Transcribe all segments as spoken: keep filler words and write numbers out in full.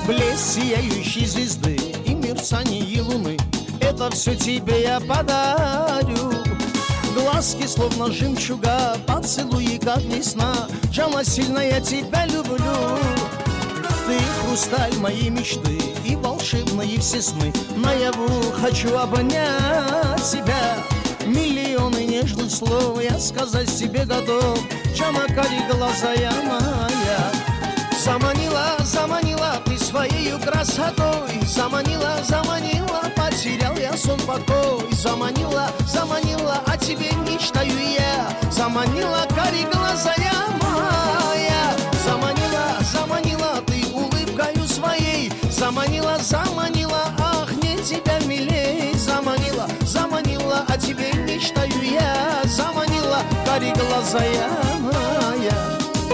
Блеск сияющей звезды и мерцание луны — это все тебе я подарю. Глазки словно жемчуга, поцелуи как весна. Джама, сильно я тебя люблю. Ты хрусталь моей мечты и волшебные все сны. Наяву хочу обнять тебя. Миллионы нежных слов я сказать себе готов. Джама, кари глаза я моя. Заманила, заманила ты своей красотой. Заманила, заманила, потерял я сон покой. Заманила, заманила, о тебе мечтаю я. Заманила, кари глаза я моя. Заманила, заманила ты улыбкою своей. Заманила, заманила, ах, не тебя милей. Заманила, заманила, о тебе мечтаю я. Заманила, кари глаза я моя.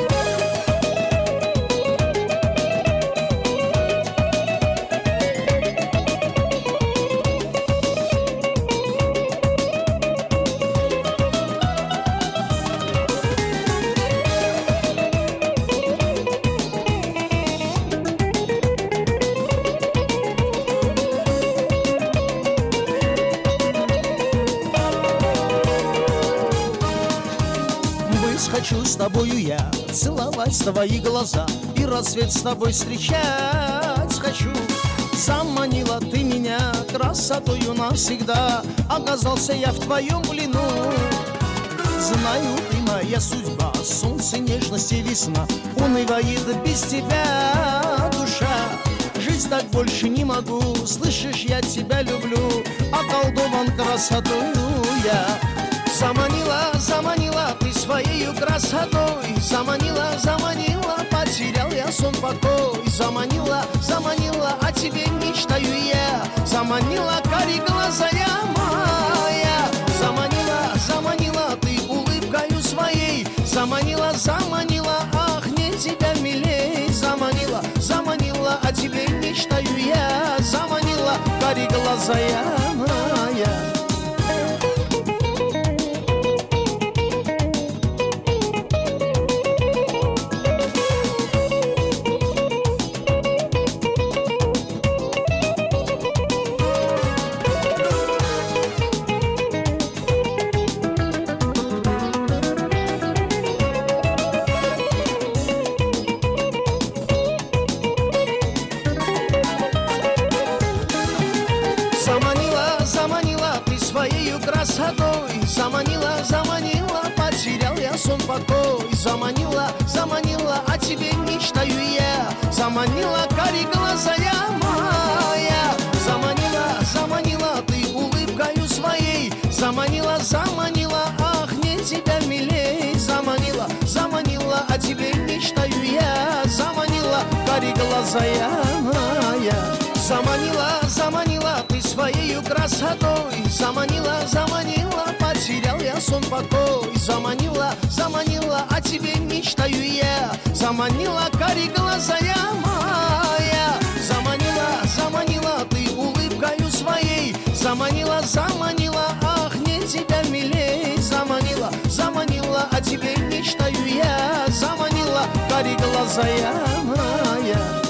Хочу с тобою я целовать твои глаза и рассвет с тобой встречать хочу. Заманила ты меня красотою навсегда, оказался я в твоем плену. Знаю, ты моя судьба, солнце нежности весна, унывает без тебя душа. Жить так больше не могу, слышишь, я тебя люблю, околдован красотою я. Заманила, заманила ты своей красотой. Заманила, заманила, потерял я сон покой. Заманила, заманила, о тебе мечтаю я. Заманила, кари глаза я моя. Заманила, заманила ты улыбкою своей. Заманила, заманила, ах, не тебя милей. Заманила, заманила, о тебе мечтаю я. Заманила, кари глаза я моя. Своей красотой. Заманила, заманила, потерял я сон покой. Заманила, заманила, о тебе мечтаю я. Заманила, кари глаза я моя. Заманила, заманила ты улыбкою своей. Заманила, заманила, ах, не тебя милей. Заманила, заманила, о тебе мечтаю я. Заманила, кари глаза я моя. Заманила, заманила ты своей красотой. Заманила, заманила, потерял я сон покой. Заманила, заманила, о тебе мечтаю я. Заманила, кари глаза я моя. Заманила, заманила ты улыбкою своей. Заманила, заманила, ах, не тебя милей. Заманила, заманила, о тебе мечтаю я. Заманила, кари глаза я моя.